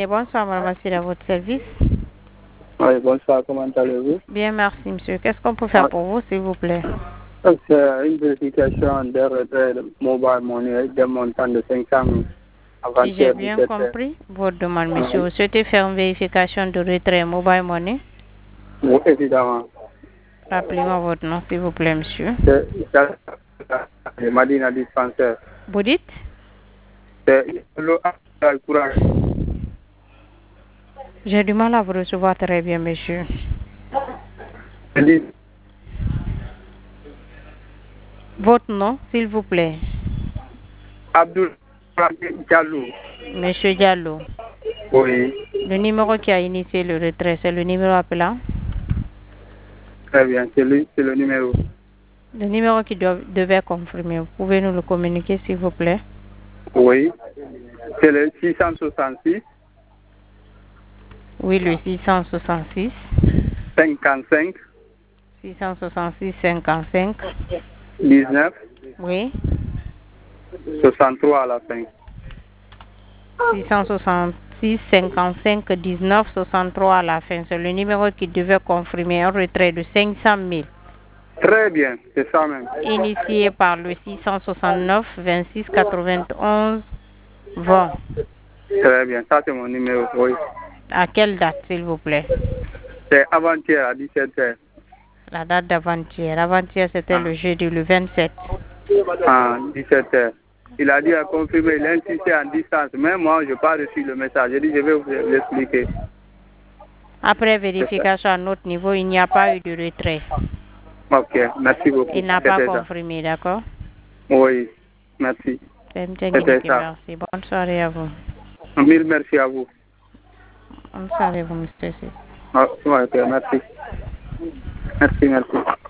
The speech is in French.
cabinet. Bonsoir, madame Assir, à votre service. Oui, bonsoir, comment allez-vous? Bien, merci, monsieur. Qu'est-ce qu'on peut faire pour vous, s'il vous plaît? C'est une vérification des retraits de mobile money d'un montant de 500 000. Si j'ai bien compris votre demande, monsieur, vous souhaitez faire une vérification de retrait mobile money? Oui, évidemment. Rappelez-moi votre nom, s'il vous plaît, monsieur. C'est Madina Dispensaire. Vous dites? C'est le courage. J'ai du mal à vous recevoir très bien, monsieur. Votre nom, s'il vous plaît. Abdul Diallo. Monsieur Diallo. Oui. Le numéro qui a initié le retrait, c'est le numéro appelant? Très bien, c'est le numéro. Le numéro qui devait confirmer, vous pouvez nous le communiquer, s'il vous plaît? Oui. C'est le 666. Oui, le 666. 55. 666 55. 19. Oui. 63 à la fin. 666 55 19 63 à la fin. C'est le numéro qui devait confirmer un retrait de 500 000. Très bien, c'est ça même. Initié par le 669 26 91 20. Très bien, ça c'est mon numéro, oui. À quelle date, s'il vous plaît? C'est avant-hier à 17h. La date d'avant-hier. Avant-hier, c'était le jeudi, le 27. À 17h. Il a dit à confirmer, il a insisté en distance. Même moi, je n'ai pas reçu le message. J'ai dit, je vais vous l'expliquer. Après vérification à notre niveau, il n'y a pas eu de retrait. Ok, merci beaucoup. Il n'a pas confirmé, d'accord? Oui, merci. C'était ça. Merci. Bonne soirée à vous. Mille merci à vous. Bonne soirée à vous, monsieur. Ok, merci. Merci.